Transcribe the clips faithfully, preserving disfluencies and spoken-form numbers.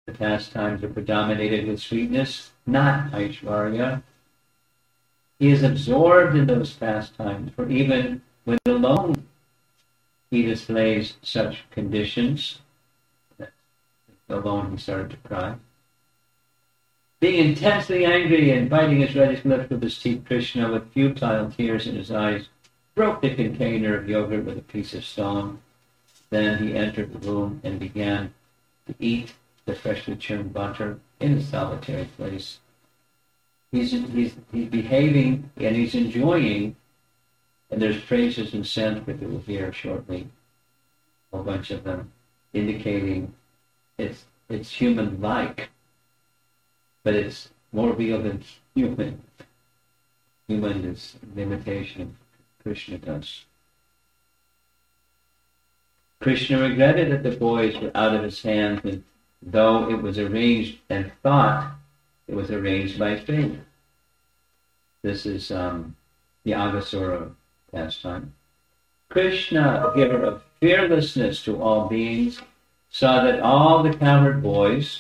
The pastimes are predominated with sweetness, not Aishwarya. He is absorbed in those pastimes, for even when alone he displays such conditions. Alone he started to cry. Being intensely angry and biting his reddish lips with his teeth, Krishna, with futile tears in his eyes, broke the container of yogurt with a piece of stone. Then he entered the room and began to eat the freshly churned butter in a solitary place. He's, he's, he's behaving and he's enjoying, and there's phrases in Sanskrit that we'll hear shortly, a bunch of them, indicating it's, it's human-like, but it's more real than human. Human is an imitation of Krishna does. Krishna regretted that the boys were out of his hands, and though it was arranged and thought it was arranged by fate. This is um, the Aghasura pastime. Krishna, giver of fearlessness to all beings, saw that all the cowherd boys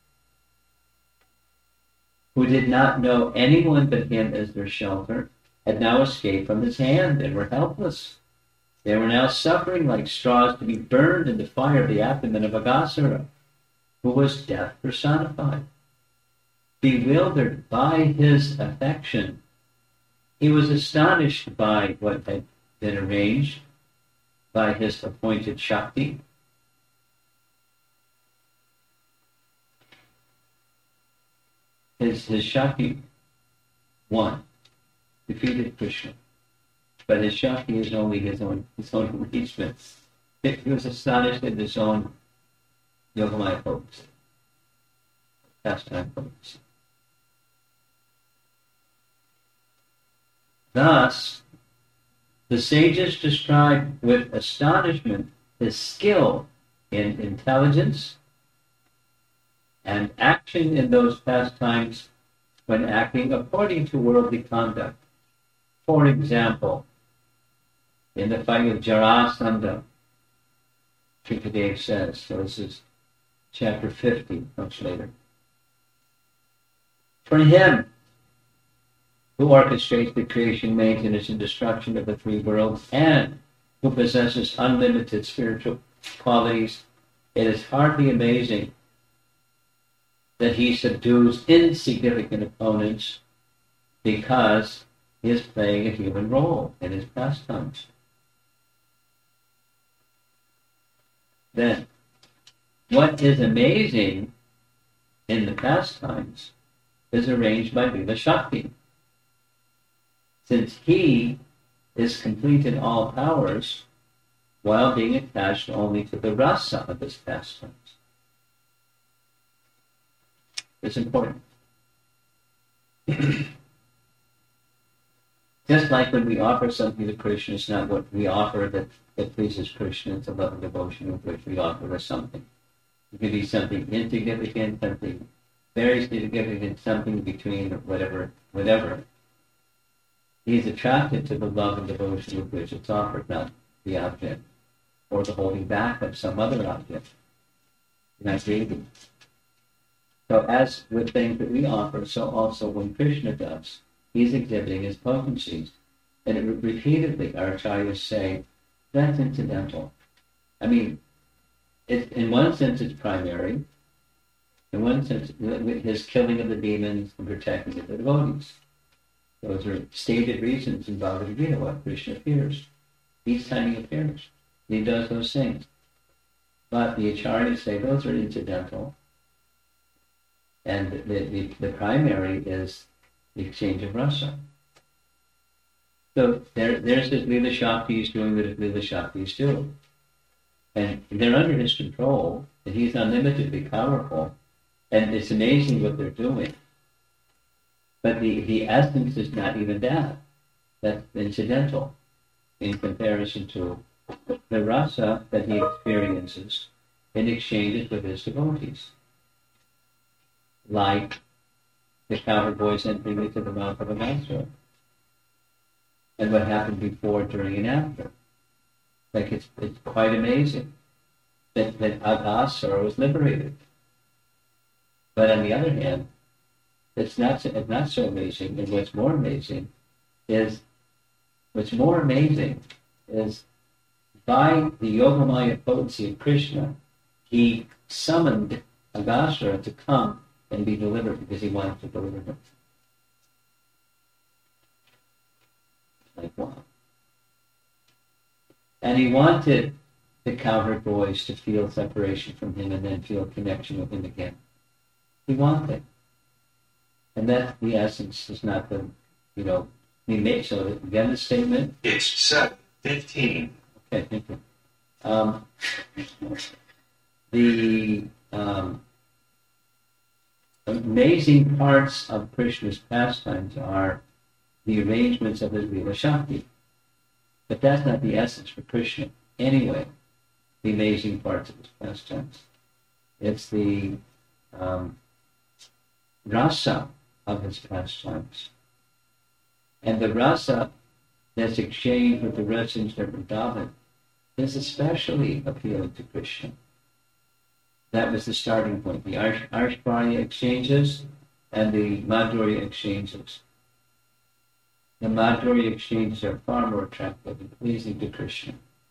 who did not know anyone but him as their shelter had now escaped from his hand and were helpless. They were now suffering like straws to be burned in the fire of the abdomen of Aghasura, who was death personified. Bewildered by his affection, he was astonished by what had been arranged by his appointed Shakti. His, his Shakti won, defeated Krishna. But his Shakti is only his own, his own arrangement. He was astonished at his own Yogamaya potency, pastime potency. Thus, the sages describe with astonishment his skill in intelligence and action in those pastimes when acting according to worldly conduct. For example, in the fight with Jarasandha, Shukadev says, so this is chapter fifty, much later. For him, who orchestrates the creation, maintenance, and destruction of the three worlds, and who possesses unlimited spiritual qualities, it is hardly amazing that he subdues insignificant opponents because he is playing a human role in his pastimes. Then, what is amazing in the pastimes is arranged by Lila Shakti. Since he is complete in all powers, while being attached only to the rasa of his pastimes. It's important. Just like when we offer something to Krishna, it's not what we offer that, that pleases Krishna, it's a love and devotion with which we offer us something. It could be something insignificant, something very significant, something between, or whatever, whatever. He's attracted to the love and devotion with which it's offered, not the object, or the holding back of some other object. Not greedy. So as with things that we offer, so also when Krishna does, he's exhibiting his potencies. And it, repeatedly, our acharyas say, that's incidental. I mean, it, in one sense it's primary. In one sense, his killing of the demons and protecting of the devotees. Those are stated reasons in Bhagavad Gita why Krishna appears. Each time he appears, he does those things. But the acharyas say those are incidental. And the, the, the primary is the exchange of rasa. So there, there's his Lila Shakti, he's doing what his Lila Shaktis do. And they're under his control, and he's unlimitedly powerful. And it's amazing what they're doing. But the, the essence is not even that. That's incidental in comparison to the rasa that he experiences in exchanges with his devotees. Like the cowherd boys entering into the mouth of Aghasura. And what happened before, during, and after. Like it's, it's quite amazing that, that Aghasura was liberated. But on the other hand, it's not so, it's not so amazing. And what's more amazing is what's more amazing is by the Yogamaya potency of Krishna, he summoned Aghasura to come and be delivered because he wanted to deliver him. Like, wow. And he wanted the cowherd boys to feel separation from him and then feel connection with him again. He wanted. And that's the essence, is not the, you know, he made, so again the statement. It's seven fifteen. Okay, thank you. Um, the um, amazing parts of Krishna's pastimes are the arrangements of his Lila Shakti. But that's not the essence for Krishna. Anyway, the amazing parts of his pastimes. It's the um, rasa of his pastimes. And the rasa that's exchanged with the residents of Vrindavan is especially appealing to Krishna. That was the starting point. The Arsh- Arshvarya exchanges and the Madhurya exchanges. The Madhurya exchanges are far more attractive and pleasing to Krishna.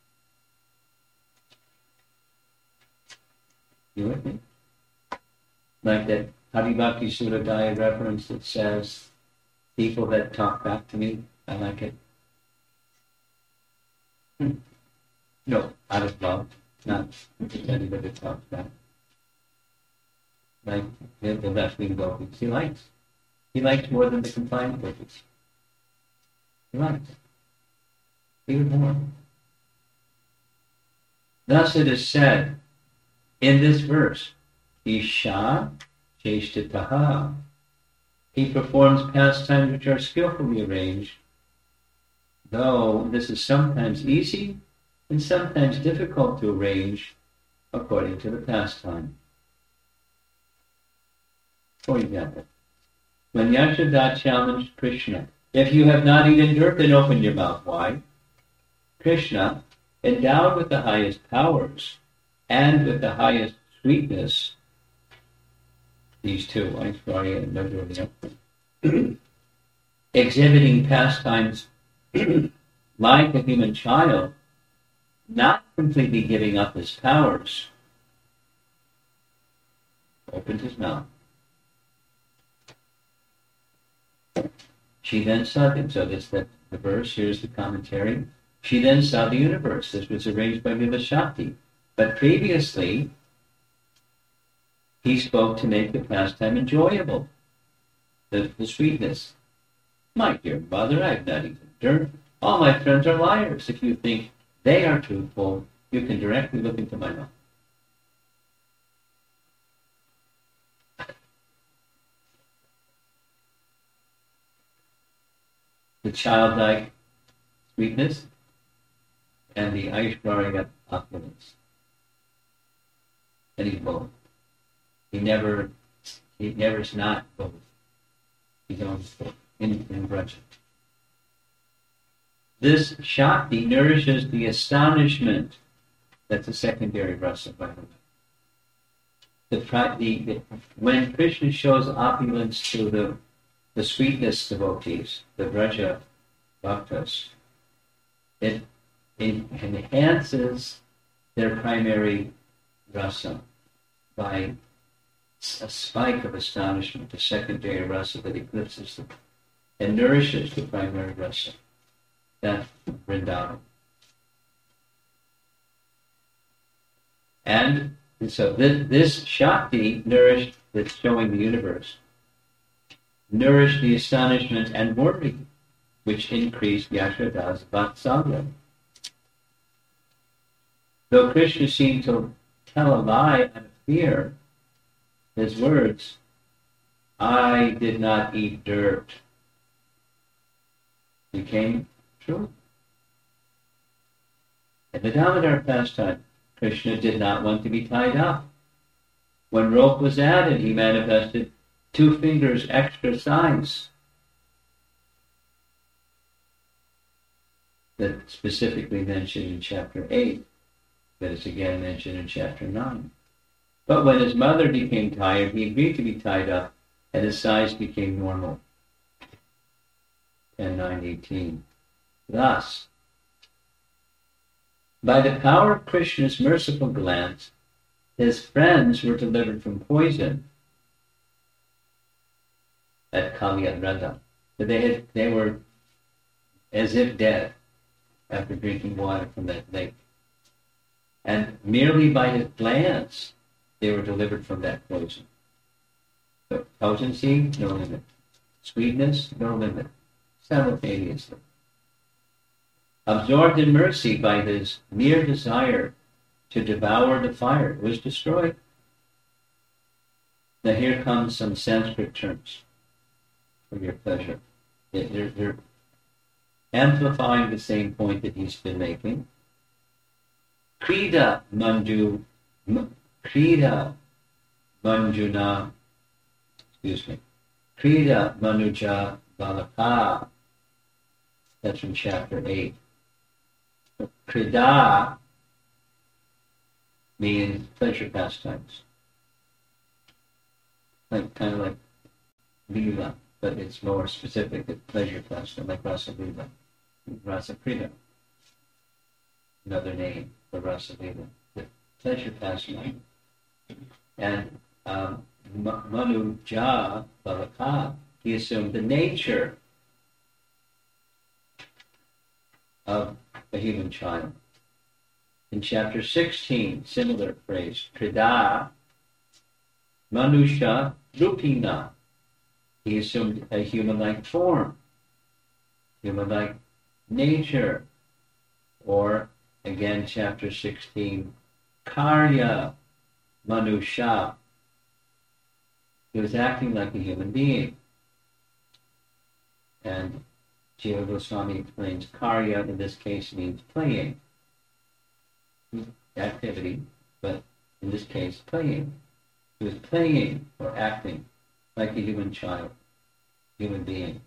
You with me? Like that Haribhakti Suradaya reference that says, people that talk back to me, I like it. Hmm. No, out of love, not anybody that talks back. Like the, the left-wing gopis, he likes. He likes more than the compliant gopis. He likes. Even more. Thus it is said in this verse, Isha Cheshtataha. He performs pastimes which are skillfully arranged, though this is sometimes easy and sometimes difficult to arrange according to the pastime. For example, when Yashoda challenged Krishna, if you have not eaten dirt, then open your mouth wide. Krishna, endowed with the highest powers and with the highest sweetness, these two, Aishwarya and Madhurya, exhibiting pastimes like a human child, not completely giving up his powers, opened his mouth. She then saw him. So that's the, the verse. Here's the commentary. She then saw the universe. This was arranged by Lila Shakti. But previously, he spoke to make the pastime enjoyable. The, the sweetness. My dear mother, I have not eaten dirt. All my friends are liars. If you think they are truthful, you can directly look into my mouth. The childlike sweetness and the Aishwarya opulence. And he's both. He never, he never is not both. He's always both in, in Braja. This Shakti nourishes the astonishment. That's a secondary rasa, by the way. The, the, the, when Krishna shows opulence to the the sweetness devotees, the Braja Bhaktas, it, it enhances their primary rasa by a spike of astonishment, the secondary rasa that eclipses them and nourishes the primary rasa, that Vrindavan. And so this, this Shakti nourished, that's showing the universe, nourished the astonishment and worry, which increased Yashoda's vatsalya. Though Krishna seemed to tell a lie out of fear, his words, I did not eat dirt, became true. In the Damodar pastime, Krishna did not want to be tied up. When rope was added, he manifested two fingers extra size. That specifically mentioned in chapter eight, that is again mentioned in chapter nine. But when his mother became tired, he agreed to be tied up, and his size became normal. ten nine eighteen. Thus, by the power of Krishna's merciful glance, his friends were delivered from poison at Kalyavrata. But they had, they were as if dead after drinking water from that lake. And merely by his glance, they were delivered from that poison. So potency, no limit. Sweetness, no limit. Simultaneously. Absorbed in mercy by his mere desire to devour the fire, it was destroyed. Now here comes some Sanskrit terms for your pleasure. They're, they're amplifying the same point that he's been making. Krida manju, krida manjuna, excuse me, krida manuja balaka. That's from chapter eight. Krida means pleasure pastimes. Like, kind of like lila, but it's more specific. It's pleasure pastime, like rasa lila, rasa krida. Another name for rasa lila, the pleasure pastime. And um, Manu Ja Balaka, he assumed the nature of a human child. In chapter sixteen, similar phrase, Krida Manusha Rupina. He assumed a human-like form, human-like nature. Or, again, chapter sixteen, Karya Manusha. He was acting like a human being. And Jiva Goswami explains Karya in this case means playing. Activity, but in this case, playing. He was playing or acting like a human child, human being.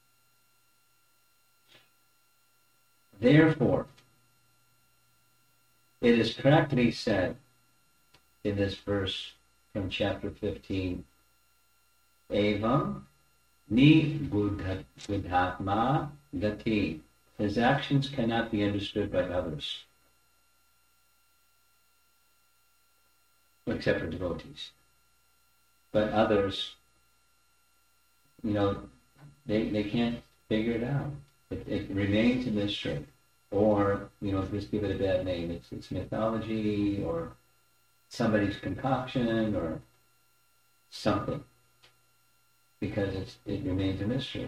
Therefore, it is correctly said in this verse from chapter fifteen, Evam ni buddhatma gati. His actions cannot be understood by others, except for devotees. But others, you know, they they can't figure it out. It, it remains a mystery. Or, you know, just give it a bad name. It's it's mythology or somebody's concoction or something. Because it's, it remains a mystery.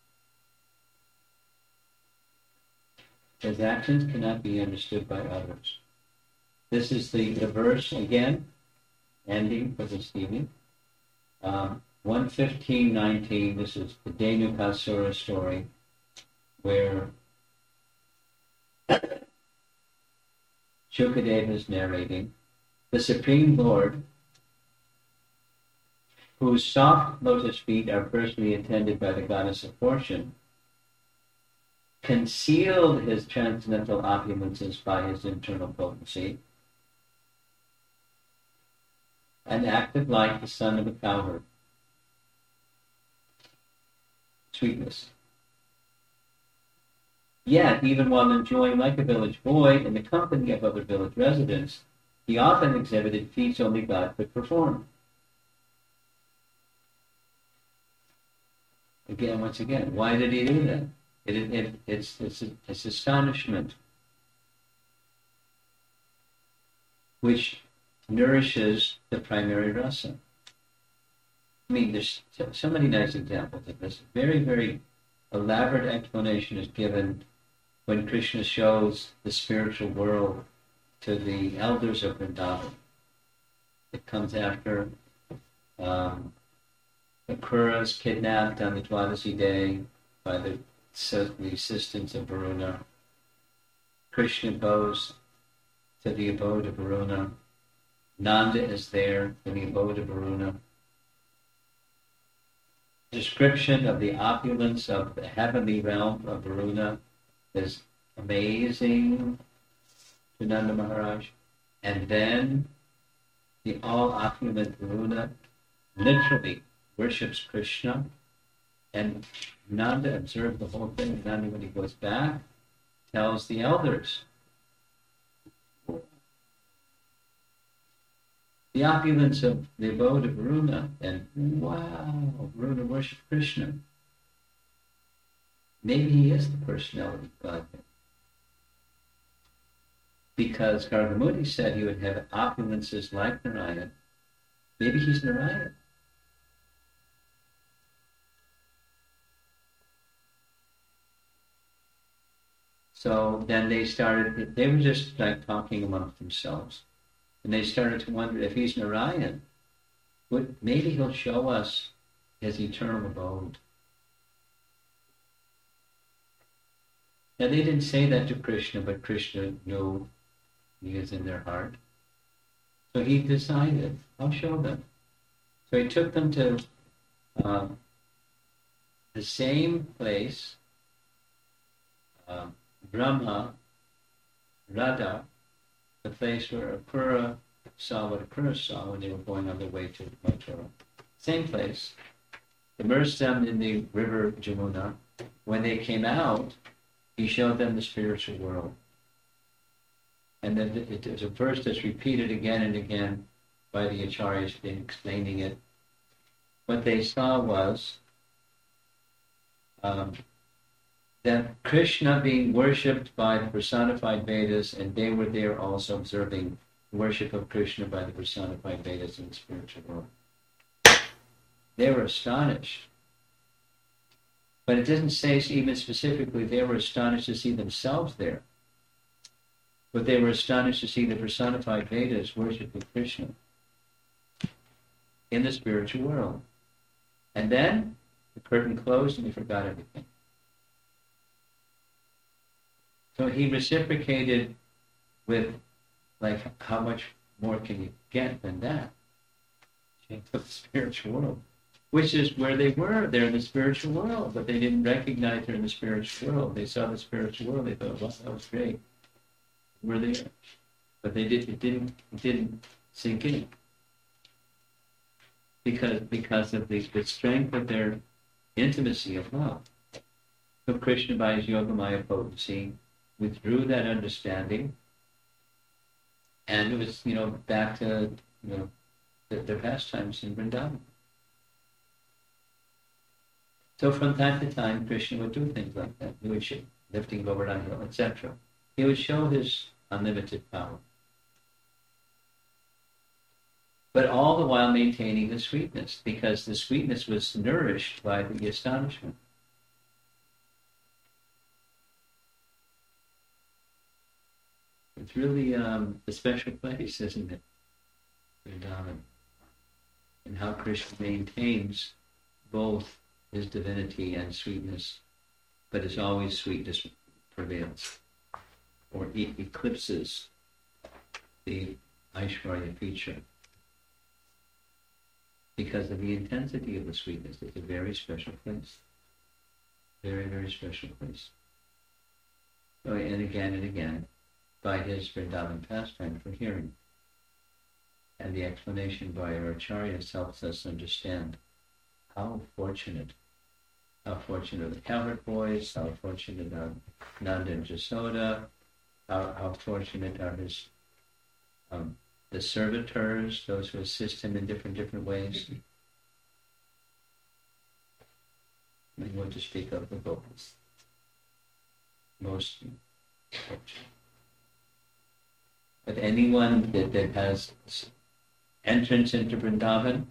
His actions cannot be understood by others. This is the, the verse, again, ending for this evening. Um, one fifteen nineteen, this is the Dhenukasura story, where Shukadeva is narrating. The Supreme Lord, whose soft lotus feet are personally attended by the goddess of fortune, concealed his transcendental opulences by his internal potency, and acted like the son of a cowherd. Sweetness. Yet, even while enjoying like a village boy in the company of other village residents, he often exhibited feats only God could perform. Again, once again, why did he do that? It, it, it, it's, it's, it's astonishment, which nourishes the primary rasa. I mean, there's so, so many nice examples of this. Very, very elaborate explanation is given when Krishna shows the spiritual world to the elders of Vrindavan. It comes after um, Akrura is kidnapped on the Dwadasi day by the, the assistance of Varuna. Krishna goes to the abode of Varuna. Nanda is there in the abode of Varuna. Description of the opulence of the heavenly realm of Varuna is amazing to Nanda Maharaj. And then the all-opulent Varuna literally worships Krishna, and Nanda observed the whole thing. Nanda, when he goes back, tells the elders, the opulence of the abode of Varuna, and wow, Varuna worshipped Krishna. Maybe he is the personality of Godhead. Because Gargamuni said he would have opulences like Narayana. Maybe he's Narayana. So then they started, they were just like talking amongst themselves. And they started to wonder if he's Narayan, would, maybe he'll show us his eternal abode. Now they didn't say that to Krishna, but Krishna knew he is in their heart. So he decided, I'll show them. So he took them to uh, the same place, uh, Brahma, Radha, the place where Apura saw what Apura saw when they were going on their way to Mathura. Same place. Immersed them in the river Jamuna. When they came out, he showed them the spiritual world. And then it is a verse that's repeated again and again by the acharyas in explaining it. What they saw was um, that Krishna being worshipped by the personified Vedas, and they were there also observing the worship of Krishna by the personified Vedas in the spiritual world. They were astonished. But it doesn't say even specifically they were astonished to see themselves there. But they were astonished to see the personified Vedas worshiping Krishna in the spiritual world. And then the curtain closed and we forgot everything. So he reciprocated with, like, how much more can you get than that? The spiritual world, which is where they were. They're in the spiritual world, but they didn't recognize they're in the spiritual world. They saw the spiritual world. They thought, wow, that was great. We're there, but they did. It didn't. It didn't sink in because because of the, the strength of their intimacy of love. So Krishna, by his Yogamaya potency, withdrew that understanding, and it was, you know, back to, you know, their, their pastimes in Vrindavan. So from time to time, Krishna would do things like that. He would show, lifting Govardhan Hill, et cetera. He would show his unlimited power, but all the while maintaining the sweetness, because the sweetness was nourished by the astonishment. It's really um, a special place, isn't it? Vrindavan. And how Krishna maintains both his divinity and sweetness, but as always, sweetness prevails, or e- eclipses the Aishwarya feature. Because of the intensity of the sweetness, it's a very special place. Very, very special place. So, and again and again, by his Vrindavan pastime for hearing. And the explanation by our acharyas helps us understand how fortunate, how fortunate are the cowherd boys, how fortunate are Nanda and Jasoda, how, how fortunate are his um, the servitors, those who assist him in different different ways. And what to speak of the gopis. Most fortunate. But anyone that, that has entrance into Vrindavan,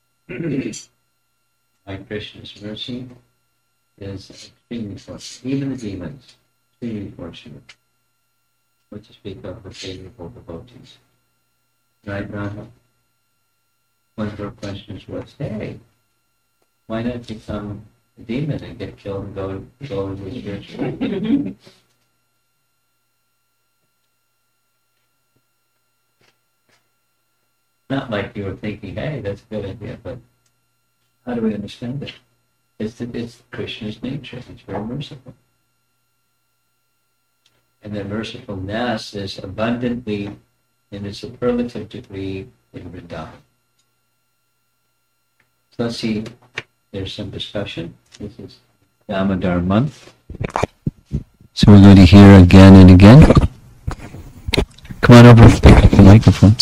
by Krishna's mercy, is extremely fortunate. Even the demons, extremely fortunate. What to speak of the favorable devotees. Right, Rama? One of our questions was, hey, why not become a demon and get killed and go, go into the spiritual? Not like you were thinking, hey, that's a good idea, but how do we understand it? It's, the, it's Krishna's nature. He's very merciful. And that mercifulness is abundantly, in a superlative degree, in Vrindavan. So let's see, there's some discussion. This is Damodar month. So we're going to hear again and again. Come on over and pick up the microphone.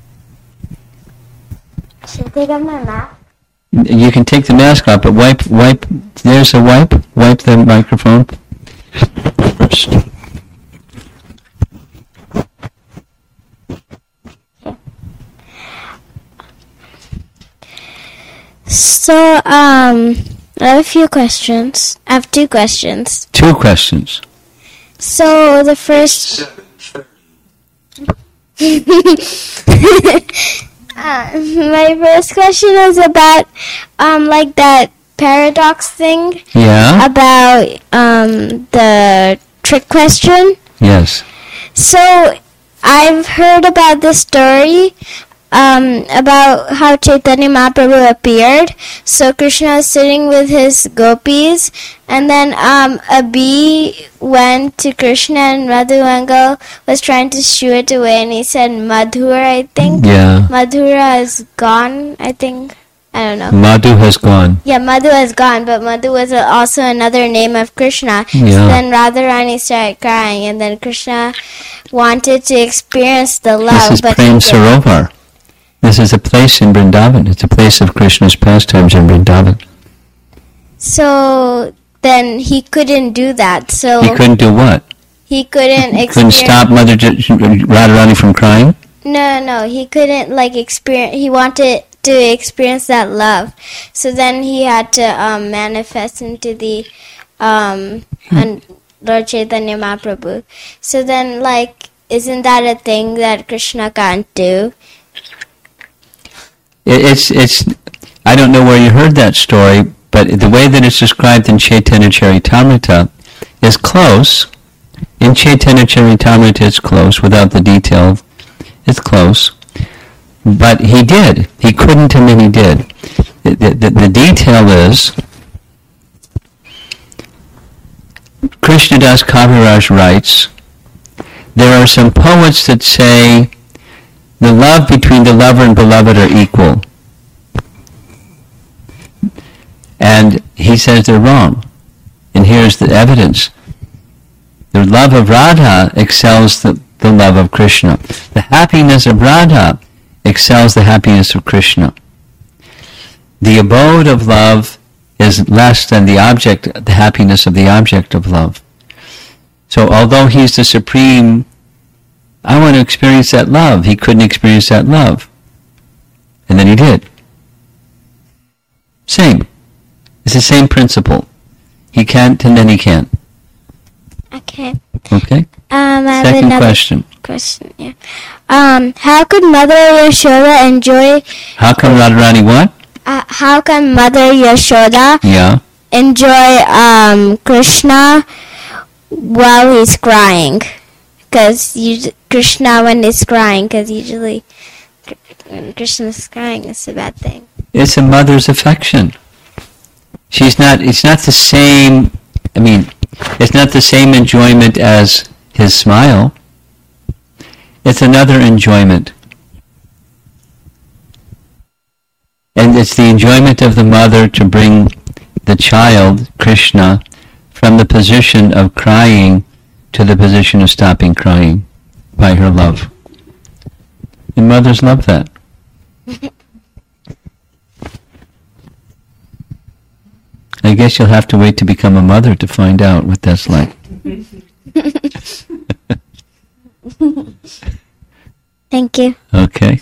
Should I take off my mask? You can take the mask off, but wipe, wipe, there's a wipe, wipe the microphone first. So, um, I have a few questions. I have two questions. Two questions. So, the first... seven thirty. uh, my first question is about, um, like that paradox thing. Yeah? About, um, the trick question. Yes. So, I've heard about this story, um, about how Chaitanya Mahaprabhu appeared. So, Krishna was sitting with his gopis, and then, um, a bee went to Krishna, and Madhuvangal was trying to shoo it away, and he said, Madhura, I think. Yeah. Madhura is gone, I think. I don't know. Madhu has gone. Yeah, Madhu is gone, but Madhu was also another name of Krishna. Yeah. So then Radharani started crying, and then Krishna wanted to experience the love. This is but Prem he didn't. Sarovar. This is a place in Vrindavan. It's a place of Krishna's pastimes in Vrindavan. So then he couldn't do that. So He couldn't do what? he couldn't Couldn't experience. stop Mother J- Radharani from crying? No, no, he couldn't like experience. He wanted to experience that love. So then he had to um, manifest into the um, and Lord Chaitanya Mahaprabhu. So then, like, isn't that a thing that Krishna can't do? It, it's, it's, I don't know where you heard that story, but the way that it's described in Chaitanya Charitamrita is close. In Chaitanya Charitamrita it's close, without the detail. It's close. But he did. He couldn't, and then he did. The, the, the detail is, Krishnadas Kaviraj writes, there are some poets that say the love between the lover and beloved are equal. And he says they're wrong. And here's the evidence. The love of Radha excels the, the love of Krishna. The happiness of Radha excels the happiness of Krishna. The abode of love is less than the object, the happiness of the object of love. So although he's the supreme, I want to experience that love, he couldn't experience that love. And then he did. Same. It's the same principle. He can't, and then he can. Okay. Okay? Um, I have Second another question. question. Yeah. Um, how could Mother Yashoda enjoy? How come Radharani what? Uh, how can Mother Yashoda Yeah. enjoy um, Krishna while he's crying? Because Krishna when he's crying, because usually when Krishna's crying, it's a bad thing. It's a mother's affection. She's not, it's not the same, I mean, it's not the same enjoyment as his smile. It's another enjoyment. And it's the enjoyment of the mother to bring the child, Krishna, from the position of crying to the position of stopping crying by her love. And mothers love that. I guess you'll have to wait to become a mother to find out what that's like. Thank you. Okay.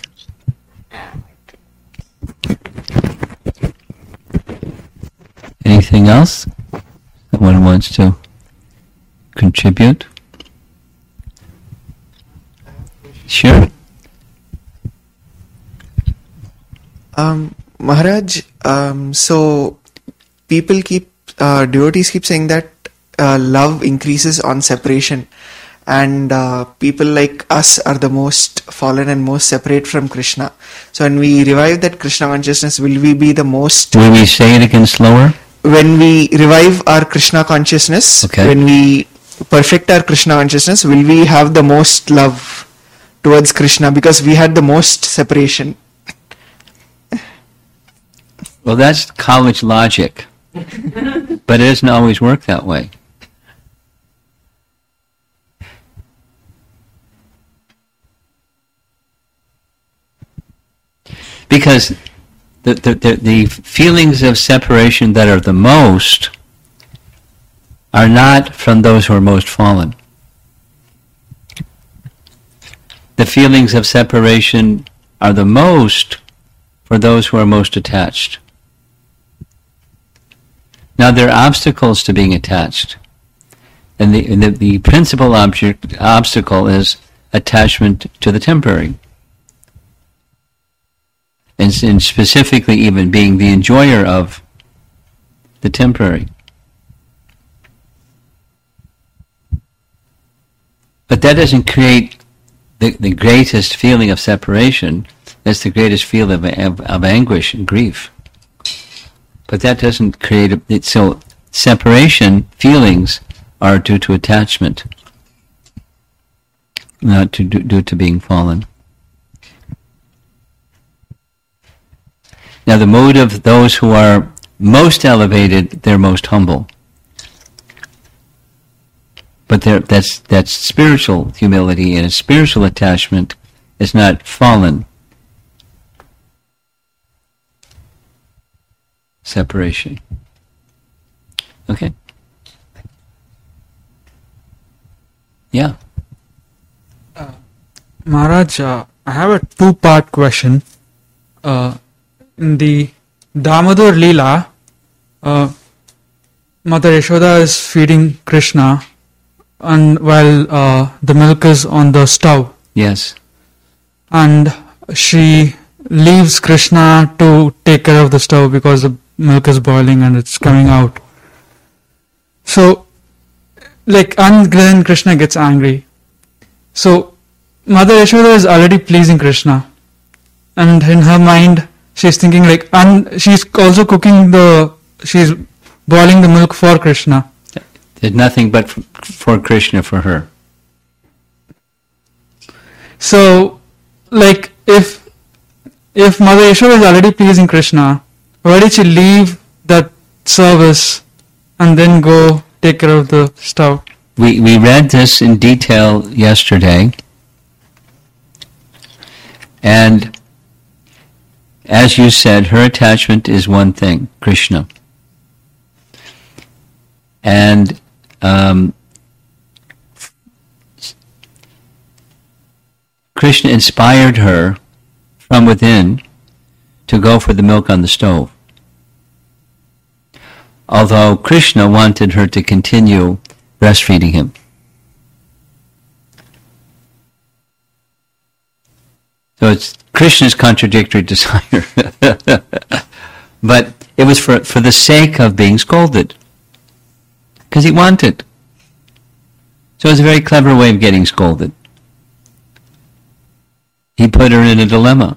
Anything else someone wants to contribute? Sure. Um, Maharaj, um, so people keep, uh, devotees keep saying that uh, love increases on separation, and uh, people like us are the most fallen and most separate from Krishna. So when we revive that Krishna consciousness, will we be the most... Will we say it again slower? When we revive our Krishna consciousness, Okay. when we perfect our Krishna consciousness, will we have the most love towards Krishna, because we had the most separation? Well, that's college logic, but it doesn't always work that way. Because the, the, the, the feelings of separation that are the most are not from those who are most fallen. The feelings of separation are the most for those who are most attached. Now, there are obstacles to being attached. And the, the, the principal object, obstacle is attachment to the temporary. And, and specifically even being the enjoyer of the temporary. But that doesn't create the, the greatest feeling of separation. That's the greatest feeling of, of, of anguish and grief. But that doesn't create a, it, so separation feelings are due to attachment, not to, due to being fallen. Now the mood of those who are most elevated, they're most humble. But that's that's spiritual humility, and a spiritual attachment is not fallen separation. Okay? Yeah. Uh, Maharaj, uh, I have a two-part question. Uh, in the Damodar Leela, uh, Mother Yashoda is feeding Krishna, and while uh, the milk is on the stove. Yes. And she leaves Krishna to take care of the stove because the milk is boiling and it's coming out. So, like, and then Krishna gets angry. So, Mother Yashoda is already pleasing Krishna. And in her mind, she's thinking like, and she's also cooking the, she's boiling the milk for Krishna. There's nothing but for Krishna for her. So, like, if if Mother Yashoda is already pleasing Krishna, why did she leave that service and then go take care of the stove? We we read this in detail yesterday, and as you said, her attachment is one thing, Krishna. And um, Krishna inspired her from within to go for the milk on the stove. Although Krishna wanted her to continue breastfeeding him. So it's Krishna's contradictory desire. But it was for, for the sake of being scolded. Because he wanted. So it's a very clever way of getting scolded. He put her in a dilemma.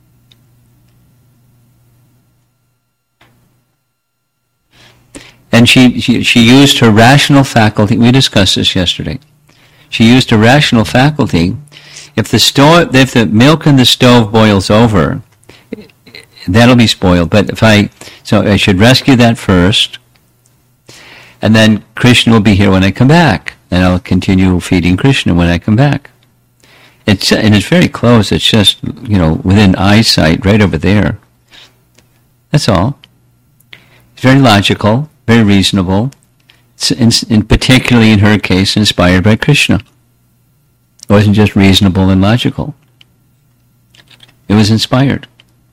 And she, she, she used her rational faculty. We discussed this yesterday. She used her rational faculty. If the stove, if the milk in the stove boils over, that'll be spoiled. But if I, so I should rescue that first, and then Krishna will be here when I come back, and I'll continue feeding Krishna when I come back. It's and it's very close. It's just, you know, within eyesight, right over there. That's all. It's very logical, very reasonable. It's in, in particularly in her case, inspired by Krishna. It wasn't just reasonable and logical. It was inspired.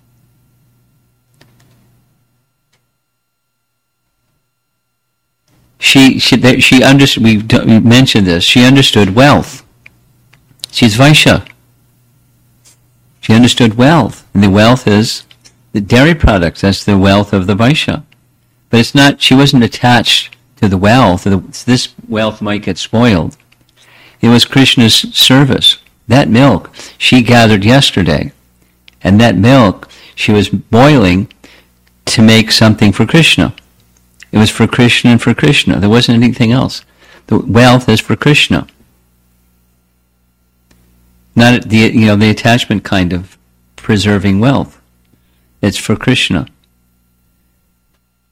She she she understood. We, we mentioned this. She understood wealth. She's Vaishya. She understood wealth, and the wealth is the dairy products. That's the wealth of the Vaishya. But it's not. She wasn't attached to the wealth. This wealth might get spoiled. It was Krishna's service. That milk she gathered yesterday, and that milk she was boiling to make something for Krishna. It was for Krishna and for Krishna. There wasn't anything else. The wealth is for Krishna. Not the you know the attachment kind of preserving wealth. It's for Krishna.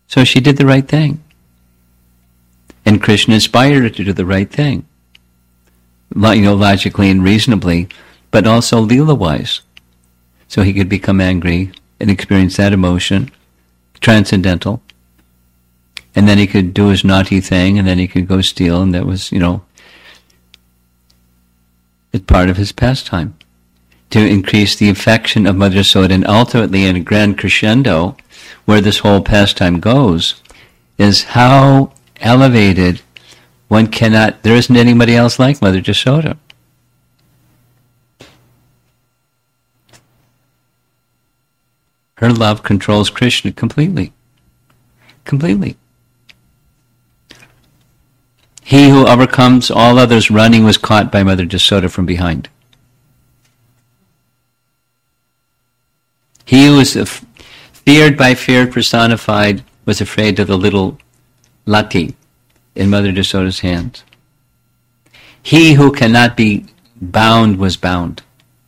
So she did the right thing. And Krishna inspired her to do the right thing. You know, logically and reasonably, but also Leela-wise. So he could become angry and experience that emotion, transcendental. And then he could do his naughty thing, and then he could go steal, and that was, you know, it's part of his pastime. To increase the affection of Mother Yashoda, and ultimately in a grand crescendo, where this whole pastime goes, is how elevated one cannot, there isn't anybody else like Mother Yashoda. Her love controls Krishna completely. Completely. He who overcomes all others running was caught by Mother Yashoda from behind. He who was feared by fear personified was afraid of the little lati in Mother Yashoda's hands. He who cannot be bound was bound.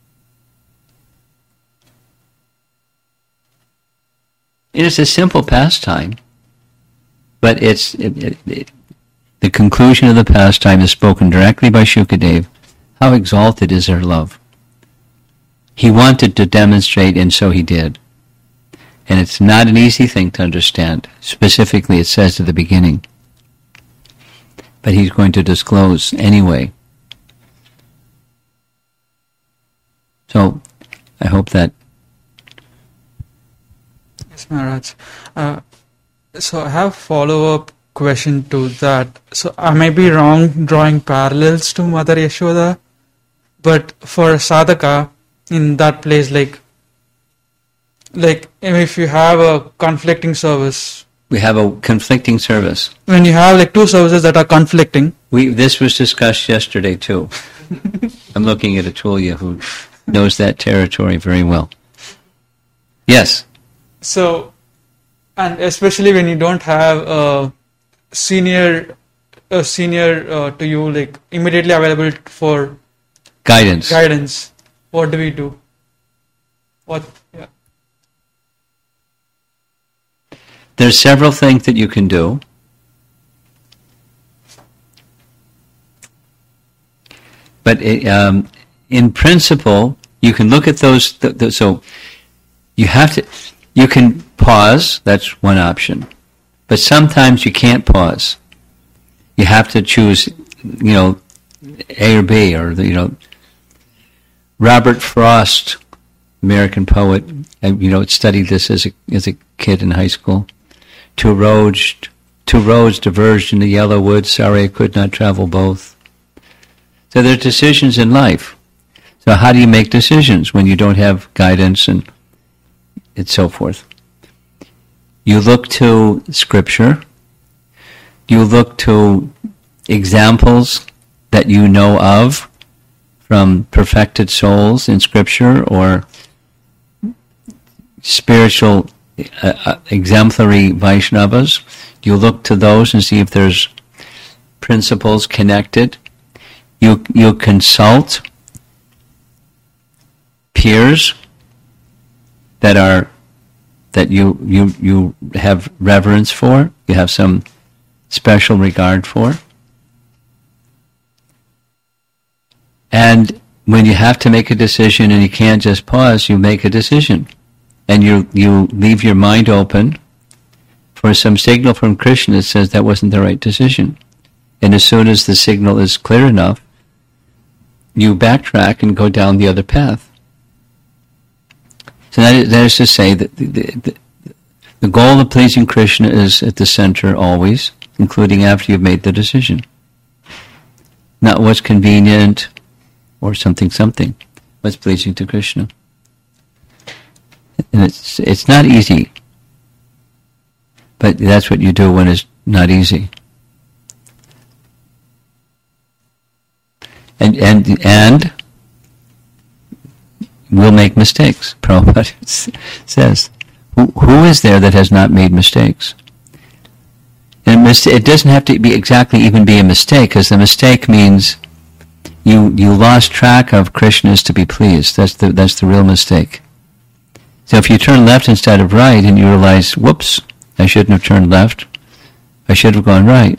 It is a simple pastime, but it's it, it, it, the conclusion of the pastime is spoken directly by Shukadev. How exalted is her love. He wanted to demonstrate, and so he did. And it's not an easy thing to understand. Specifically, it says at the beginning. But he's going to disclose anyway. So, I hope that... Yes, Maharaj. Uh, so I have follow-up question to that. So I may be wrong drawing parallels to Mother Yashoda, but for sadhaka, in that place, like, like if you have a conflicting service, we have a conflicting service. When you have like two services that are conflicting, we this was discussed yesterday too. I'm looking at Atulya, who knows that territory very well. Yes. So, and especially when you don't have a senior, a senior uh, to you, like immediately available for guidance. Guidance. What do we do? What? Yeah. There's several things that you can do. But it, um, in principle, you can look at those. Th- th- so you have to. You can pause. That's one option. But sometimes you can't pause. You have to choose. You know, A or B, or the, you know. Robert Frost, American poet, and you know, studied this as a as a kid in high school. Two roads, two roads diverged in the yellow woods. Sorry, I could not travel both. So there are decisions in life. So how do you make decisions when you don't have guidance and and so forth? You look to Scripture. You look to examples that you know of from perfected souls in Scripture, or spiritual uh, uh, exemplary Vaishnavas. You look to those and see if there's principles connected. You you consult peers that are that you you you have reverence for, you have some special regard for. And when you have to make a decision and you can't just pause, you make a decision. And you you leave your mind open for some signal from Krishna that says that wasn't the right decision. And as soon as the signal is clear enough, you backtrack and go down the other path. So that is, that is to say that the, the, the goal of pleasing Krishna is at the center always, including after you've made the decision. Not what's convenient or something something, what's pleasing to Krishna. And it's it's not easy, but that's what you do when it's not easy. And and and we'll make mistakes. Prabhupada says, who, who is there that has not made mistakes? And it doesn't have to be exactly even be a mistake, because the mistake means you you lost track of Krishna's to be pleased. That's the that's the real mistake. So if you turn left instead of right and you realize, whoops, I shouldn't have turned left. I should have gone right.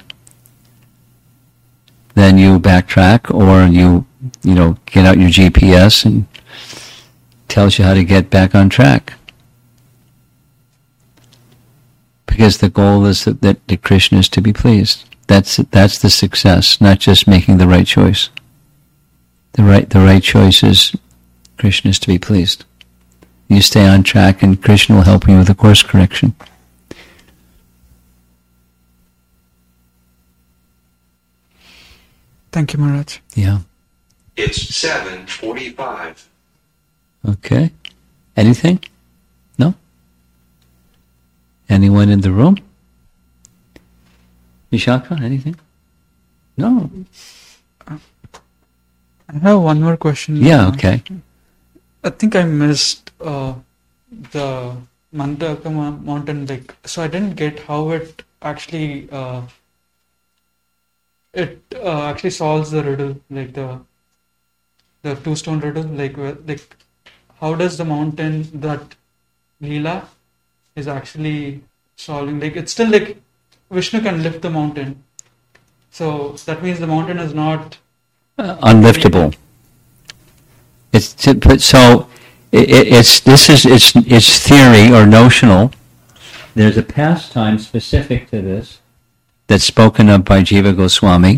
Then you backtrack, or you, you know, get out your G P S and tells you how to get back on track. Because the goal is that, that, that Krishna is to be pleased. That's that's the success, not just making the right choice. The right the right choice is Krishna is to be pleased. You stay on track, and Krishna will help you with the course correction. Thank you, Maharaj. Yeah. It's seven forty-five. Okay. Anything? No? Anyone in the room? Vishaka, anything? No. I have one more question. Yeah, okay. I think I missed uh, the Mandaka mountain lake. So I didn't get how it actually uh, it uh, actually solves the riddle, like the the two stone riddle. Like where- like how does the mountain that Leela is actually solving? Like it's still like Vishnu can lift the mountain. So that means the mountain is not Uh, unliftable. It's to, but so it, it's this is it's it's theory or notional. There's a pastime specific to this that's spoken of by Jiva Goswami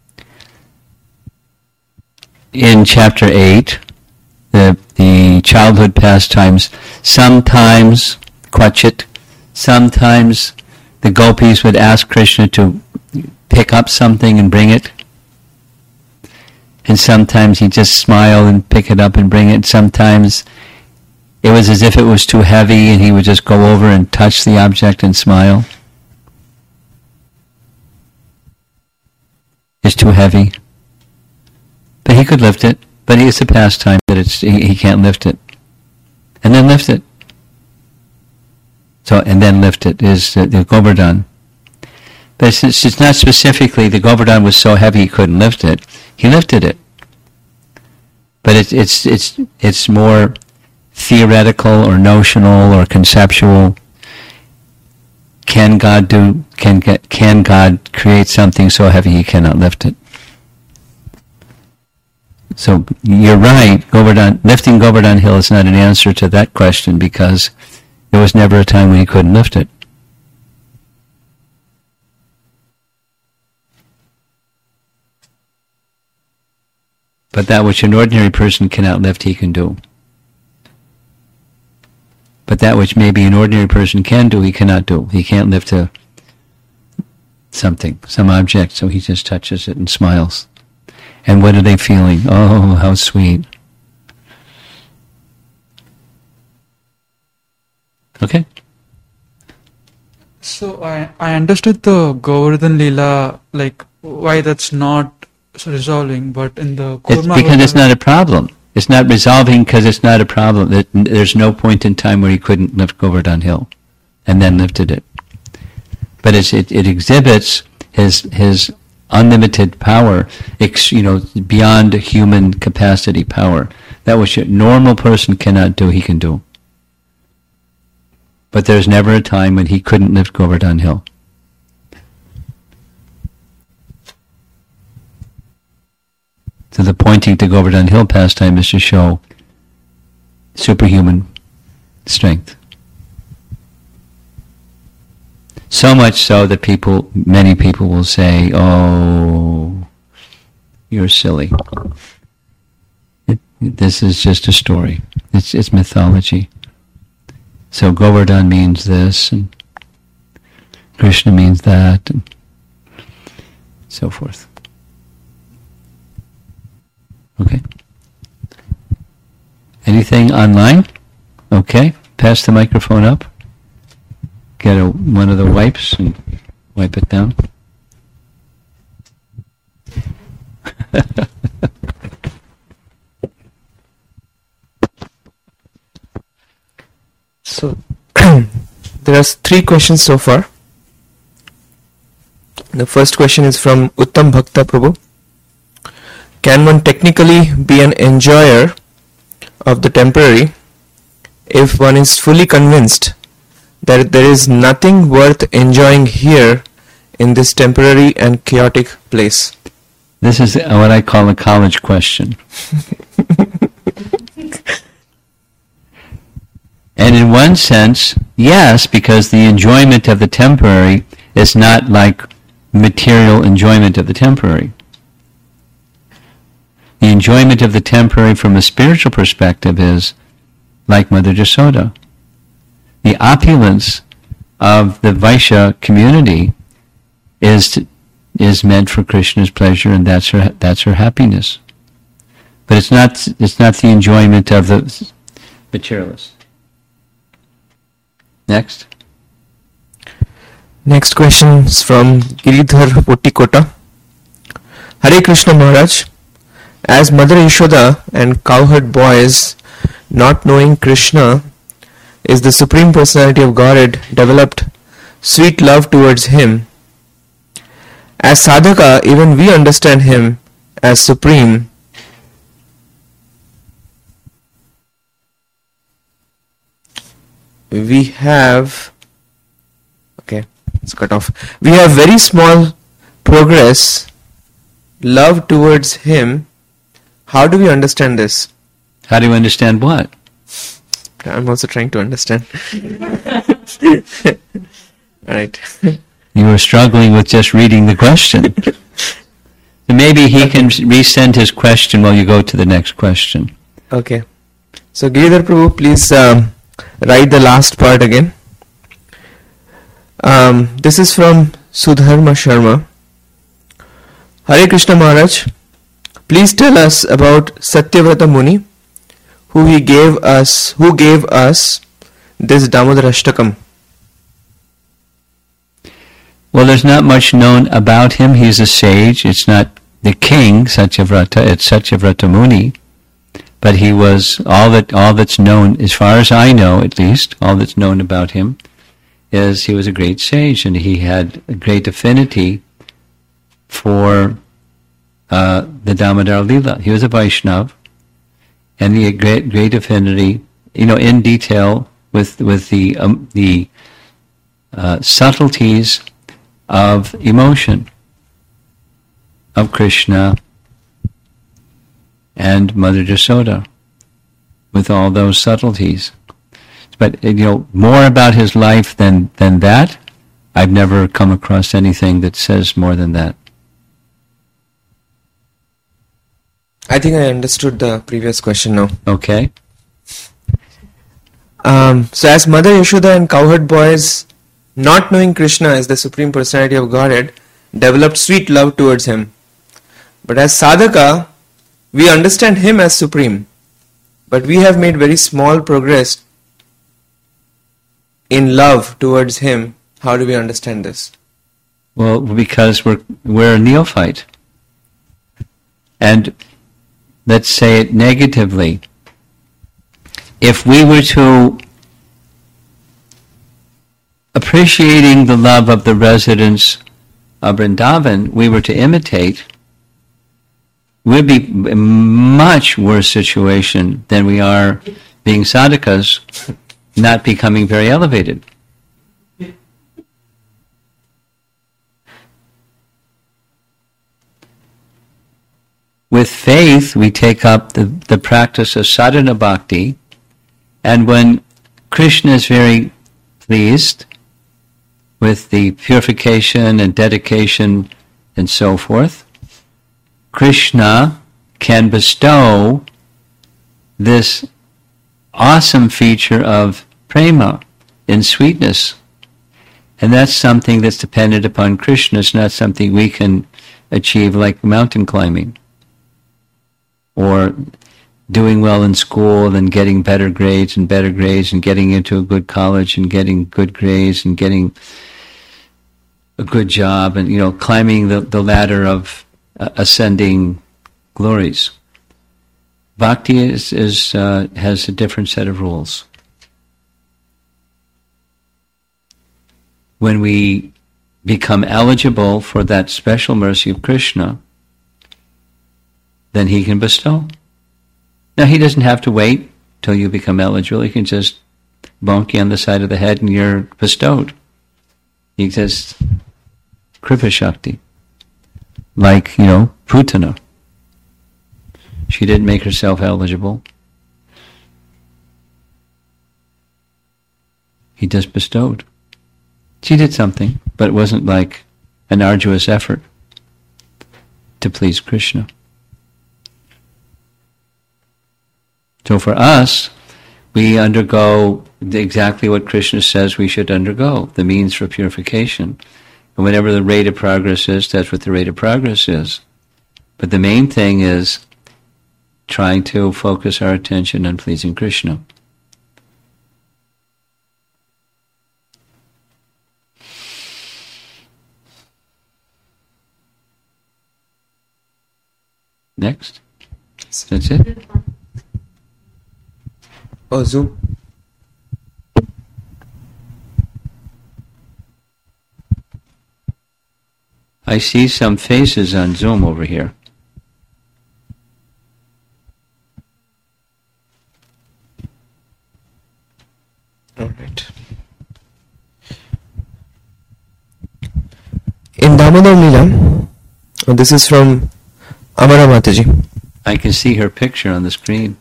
in chapter eight. The the childhood pastimes. Sometimes Kwachit, sometimes the gopis would ask Krishna to pick up something and bring it. And sometimes he'd just smile and pick it up and bring it. Sometimes it was as if it was too heavy and he would just go over and touch the object and smile. It's too heavy. But he could lift it. But it's a pastime that it's he, he can't lift it. And then lift it. So, and then lift it is the, the Govardhan. But it's, it's, it's not specifically the Govardhan was so heavy he couldn't lift it. He lifted it. But it's it's it's it's more theoretical or notional or conceptual. Can God do can get can God create something so heavy he cannot lift it? So you're right, Govardhan lifting Govardhan Hill is not an answer to that question, because there was never a time when he couldn't lift it. But that which an ordinary person cannot lift, he can do. But that which maybe an ordinary person can do, he cannot do. He can't lift a something, some object, so he just touches it and smiles. And what are they feeling? Oh, how sweet. Okay? So I I understood the Govardhan Leela, like why that's not resolving, but in the It's Kurma because it's Avataram- not a problem. It's not resolving because it's not a problem. That there's no point in time where he couldn't lift Govardhan Hill, and then lifted it. But it's, it it exhibits his his unlimited power, ex, you know, beyond human capacity power. That which a normal person cannot do, he can do. But there's never a time when he couldn't lift Govardhan Hill. So the pointing to Govardhan Hill pastime is to show superhuman strength. So much so that people, many people will say, "Oh, you're silly. It, this is just a story. It's it's mythology." So Govardhan means this, and Krishna means that, and so forth. Okay. Anything online? Okay. Pass the microphone up. Get a, one of the wipes and wipe it down. So, there are three questions so far. The first question is from Uttam Bhakta Prabhu. Can one technically be an enjoyer of the temporary if one is fully convinced that there is nothing worth enjoying here in this temporary and chaotic place. This is what I call a college question. And in one sense, yes, because the enjoyment of the temporary is not like material enjoyment of the temporary. The enjoyment of the temporary from a spiritual perspective is like Mother Yasoda. The opulence of the Vaishya community is is meant for Krishna's pleasure, and that's her that's her happiness. But it's not it's not the enjoyment of the materialist. Next. Next question is from Giridhar Pottikota. Hare Krishna Maharaj, as Mother Yashoda and cowherd boys, not knowing Krishna is the Supreme Personality of Godhead, developed sweet love towards Him. As sadhaka, even we understand Him as Supreme. We have, okay, it's cut off. We have very small progress, love towards Him. How do we understand this? How do you understand what? I'm also trying to understand. Alright. You were struggling with just reading the question. So maybe he can resend his question while you go to the next question. Okay. So Giridhar Prabhu, please um, write the last part again. Um, this is from Sudharma Sharma. Hare Krishna Maharaj, please tell us about Satyavrata Muni, who he gave us, who gave us this Damodar Ashtakam. Well, there's not much known about him. He's a sage. It's not the king, Satyavrata. It's Satyavrata Muni. But he was, all that all that's known, as far as I know at least, all that's known about him is he was a great sage, and he had a great affinity for uh, the Damodar Lila. He was a Vaishnav, and he had great, great affinity, you know, in detail with with the um, the uh, subtleties of emotion of Krishna and Mother Yasoda, with all those subtleties. But you know, more about his life than than that, I've never come across anything that says more than that. I think I understood the previous question now. Okay. Um, so as Mother Yashoda and cowherd boys, not knowing Krishna as the Supreme Personality of Godhead, developed sweet love towards Him. But as sadhaka, we understand Him as Supreme. But we have made very small progress in love towards Him. How do we understand this? Well, because we're we're a neophyte. And let's say it negatively. If we were to appreciating the love of the residents of Vrindavan, we were to imitate, we'd be in a much worse situation than we are being sadhakas, not becoming very elevated. With faith, we take up the, the practice of sadhana bhakti, and when Krishna is very pleased with the purification and dedication and so forth, Krishna can bestow this awesome feature of prema in sweetness. And that's something that's dependent upon Krishna. It's not something we can achieve like mountain climbing, or doing well in school and getting better grades and better grades and getting into a good college and getting good grades and getting a good job and, you know, climbing the, the ladder of uh, ascending glories. Bhakti is, is uh, has a different set of rules. When we become eligible for that special mercy of Krishna, then He can bestow. Now, He doesn't have to wait till you become eligible. He can just bonk you on the side of the head and you're bestowed. He says, Kripa Shakti. Like, you know, Putana. She didn't make herself eligible. He just bestowed. She did something, but it wasn't like an arduous effort to please Krishna. So for us, we undergo exactly what Krishna says we should undergo, the means for purification. And whatever the rate of progress is, that's what the rate of progress is. But the main thing is trying to focus our attention on pleasing Krishna. Next. That's it. Oh, Zoom. I see some faces on Zoom over here. All right. In Damodar Leela, oh, this is from Amara Mataji. I can see her picture on the screen.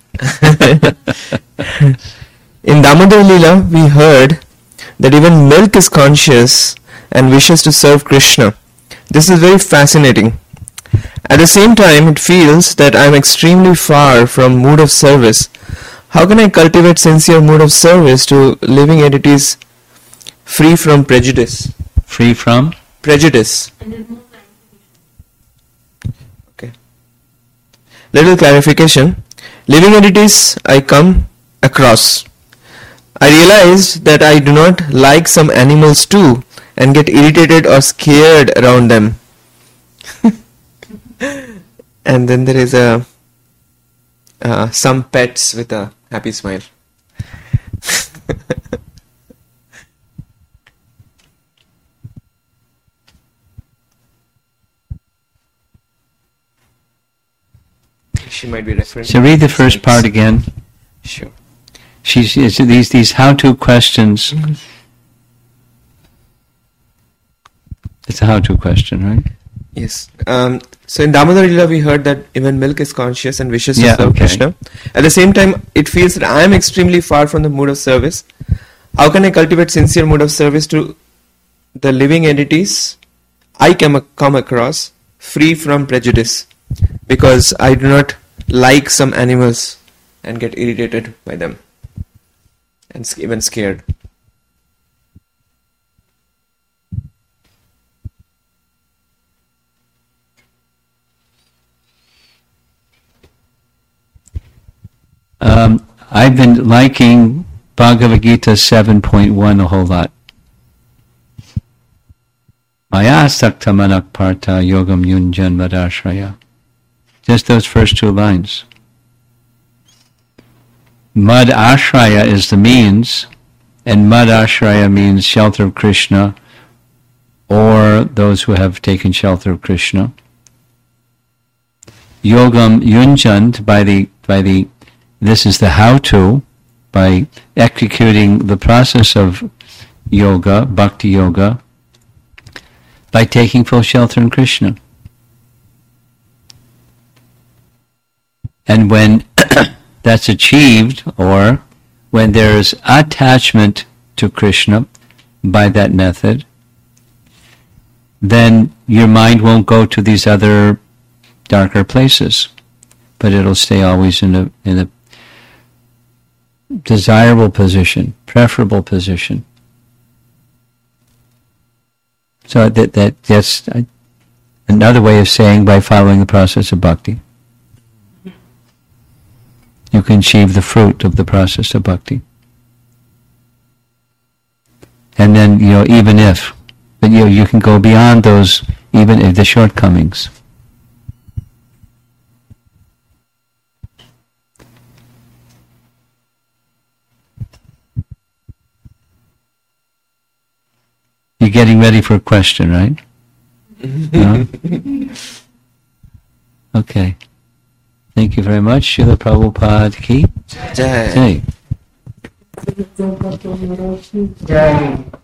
In Damodar Leela, we heard that even milk is conscious and wishes to serve Krishna. This is very fascinating. At the same time, it feels that I am extremely far from mood of service. How can I cultivate sincere mood of service to living entities free from prejudice? Free from? Prejudice. Okay. Little clarification. Living entities I come across. I realized that I do not like some animals too and get irritated or scared around them. And then there is a uh, some pets with a happy smile. She might be referring. So read the first part again. Sure. She's it's these these how-to questions. Mm-hmm. It's a how-to question, right? Yes. Um, so in Damodar Leela, we heard that even milk is conscious and wishes yeah, to serve okay. Krishna. At the same time, it feels that I am extremely far from the mood of service. How can I cultivate sincere mood of service to the living entities I can come across free from prejudice? Because I do not like some animals and get irritated by them and even scared. Um, I've been liking Bhagavad Gita seven point one a whole lot. Maya sakta manak partha yogam yunjan madashraya. Just those first two lines. Mad ashraya is the means, and mad ashraya means shelter of Krishna, or those who have taken shelter of Krishna. Yogam yunjant, by the by the this is the how-to, by executing the process of yoga, bhakti yoga, by taking full shelter in Krishna. And when that's achieved, or when there's attachment to Krishna by that method, then your mind won't go to these other darker places, but it'll stay always in a in a desirable position, preferable position. So that that that's another way of saying by following the process of bhakti, you can achieve the fruit of the process of bhakti. And then, you know, even if, but you know, you can go beyond those, even if the shortcomings. You're getting ready for a question, right? No? Okay. Thank you very much. Srila Prabhupada ki Jai. Jai. Jai.